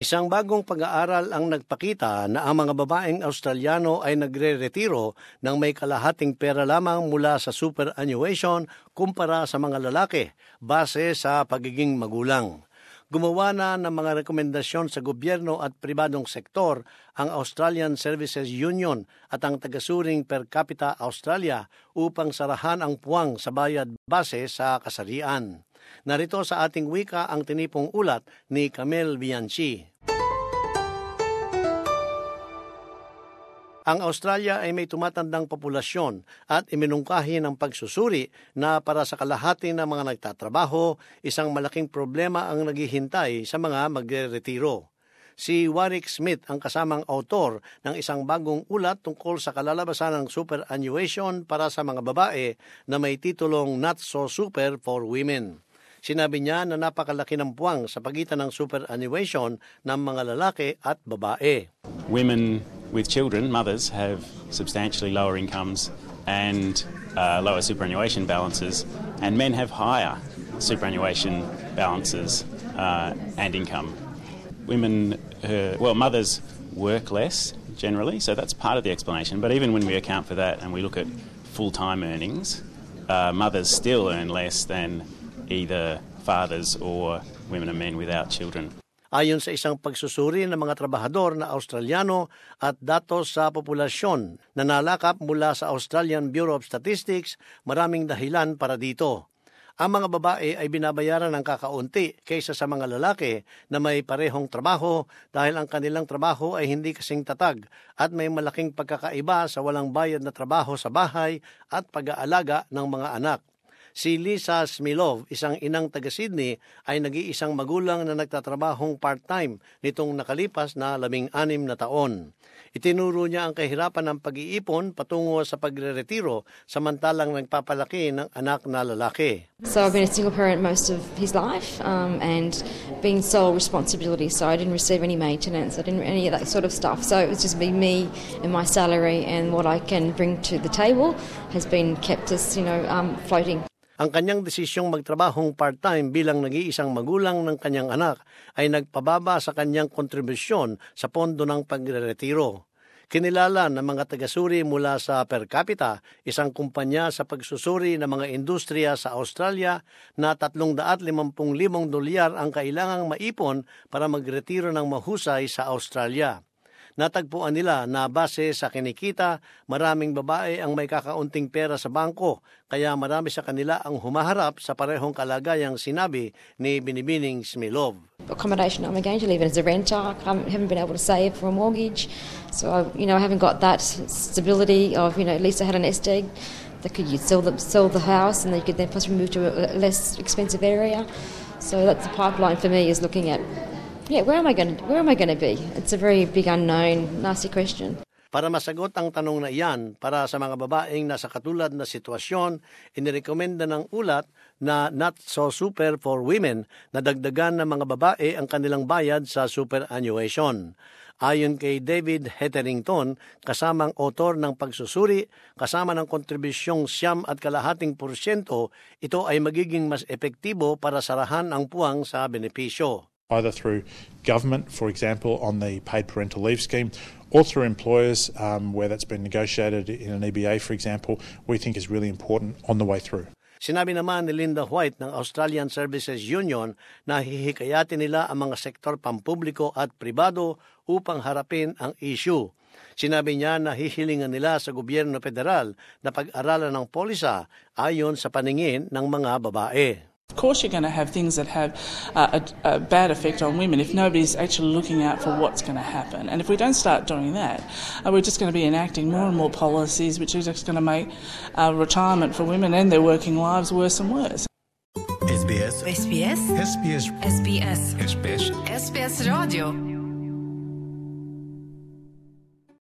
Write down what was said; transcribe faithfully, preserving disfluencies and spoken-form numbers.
Isang bagong pag-aaral ang nagpakita na ang mga babaeng Australiano ay nagre-retiro ng may kalahating pera lamang mula sa superannuation kumpara sa mga lalaki base sa pagiging magulang. Gumawa na ng mga rekomendasyon sa gobyerno at pribadong sektor ang Australian Services Union at ang Tagasuring Per Capita Australia upang sarahan ang puwang sa bayad base sa kasarian. Narito sa ating wika ang tinipong ulat ni Camille Bianchi. Ang Australia ay may tumatandang populasyon at iminungkahi ng pagsusuri na para sa kalahati ng mga nagtatrabaho, isang malaking problema ang naghihintay sa mga magre-retiro. Si Warwick Smith ang kasamang autor ng isang bagong ulat tungkol sa kalalabasan ng superannuation para sa mga babae na may titulong Not So Super for Women. Sinabi niya na napakalaki ng puwang sa pagitan ng superannuation ng mga lalaki at babae. Women with children, mothers, have substantially lower incomes and uh, lower superannuation balances, and men have higher superannuation balances uh, and income. Women, uh, well, mothers work less generally, so that's part of the explanation, but even when we account for that and we look at full-time earnings, uh, mothers still earn less than either fathers or women and men without children. Ayon sa isang pagsusuri ng mga trabahador na Australiano at datos sa populasyon na nalakap mula sa Australian Bureau of Statistics, maraming dahilan para dito. Ang mga babae ay binabayaran ng kakaunti kaysa sa mga lalaki na may parehong trabaho dahil ang kanilang trabaho ay hindi kasing tatag at may malaking pagkakaiba sa walang bayad na trabaho sa bahay at pag-aalaga ng mga anak. Si Lisa Smilov, isang inang taga-Sydney, ay nag-iisang magulang na nagtatrabahong part-time nitong nakalipas na labing-anim na taon. Itinuro niya ang kahirapan ng pag-iipon patungo sa pagre-retiro samantalang nagpapalaki ng anak na lalaki. So I've been a single parent most of his life um, and being sole responsibility, so I didn't receive any maintenance, I didn't any of that sort of stuff. So it was just be me and my salary, and what I can bring to the table has been kept us, you know, um, floating. Ang kanyang desisyong magtrabahong part-time bilang nag-iisang magulang ng kanyang anak ay nagpababa sa kanyang kontribusyon sa pondo ng pagre-retiro. Kinilala ng mga tagasuri mula sa Per Capita, isang kumpanya sa pagsusuri ng mga industriya sa Australia, na tatlong daat limampung limang dolyar ang kailangang maipon para magretiro ng mahusay sa Australia. Natagpuan nila na base sa kinikita, maraming babae ang may kakaunting pera sa bangko, kaya marami sa kanila ang humaharap sa parehong kalagayang sinabi ni Binibining Smilov. Accommodation I'm going to live in as a renter. I haven't been able to save for a mortgage, so I, you know I haven't got that stability of, you know, at least I had a nest egg that could you sell the sell the house and then you could then possibly move to a less expensive area. So that's the pipeline for me, is looking at. Yeah, where am I going to, where am I going to be? It's a very big unknown, nasty question. Para masagot ang tanong na iyan, para sa mga babaeng nasa katulad na sitwasyon, inirekomenda ng ulat na Not So Super for Women na dagdagan ng mga babae ang kanilang bayad sa superannuation. Ayon kay David Hetherington, kasamang autor ng pagsusuri, kasama ng kontribusyong siyam at kalahating porsyento, ito ay magiging mas epektibo para sarahan ang puwang sa benepisyo. Either through government, for example, on the paid parental leave scheme, or through employers um, where that's been negotiated in an E B A, for example, we think is really important on the way through. Sinabi naman ni Linda White ng Australian Services Union na hihikayatin nila ang mga sektor pampubliko at pribado upang harapin ang issue. Sinabi niya na hihilingan nila sa gobyerno federal na pag-aralan ng polisa ayon sa paningin ng mga babae. Of course you're going to have things that have uh, a, a bad effect on women if nobody's actually looking out for what's going to happen. And if we don't start doing that, uh, we're just going to be enacting more and more policies which are just going to make uh, retirement for women and their working lives worse and worse. S B S. S B S. S B S. S B S. S B S. S B S Radio.